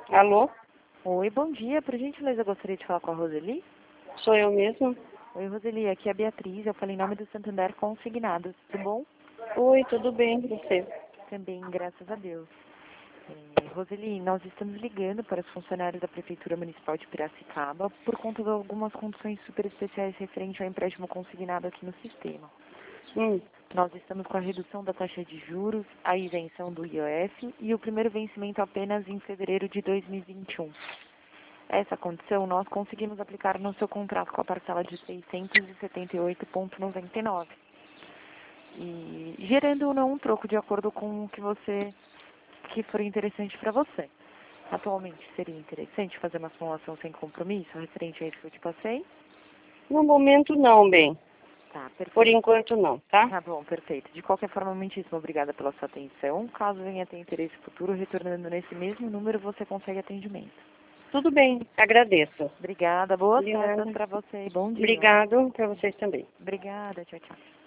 Alô? Oi, bom dia. Por gentileza, eu gostaria de falar com a Roseli. Sou eu mesmo? Oi, Roseli, aqui é a Beatriz. Eu falei em nome do Santander Consignados. Tudo bom? Oi, tudo bem, e você? Também, graças a Deus. Roseli, nós estamos ligando para os funcionários da Prefeitura Municipal de Piracicaba por conta de algumas condições super especiais referente ao empréstimo consignado aqui no sistema. Hum, Nós estamos com a redução da taxa de juros, a isenção do IOF e o primeiro vencimento apenas em fevereiro de 2021. Essa condição nós conseguimos aplicar no seu contrato com a parcela de R$ 678,99. E gerando não um troco de acordo com o que for interessante para você. Atualmente seria interessante fazer uma simulação sem compromisso referente a isso que eu te passei? no momento não, bem. Tá, perfeito. Por enquanto não, tá? Tá bom, perfeito. De qualquer forma, muitíssimo obrigada pela sua atenção. Caso venha a ter interesse futuro, retornando nesse mesmo número, você consegue atendimento. Tudo bem, agradeço. Obrigada, boas Obrigada. festas para você e bom dia. Obrigado para vocês também. Obrigada, tchau, tchau.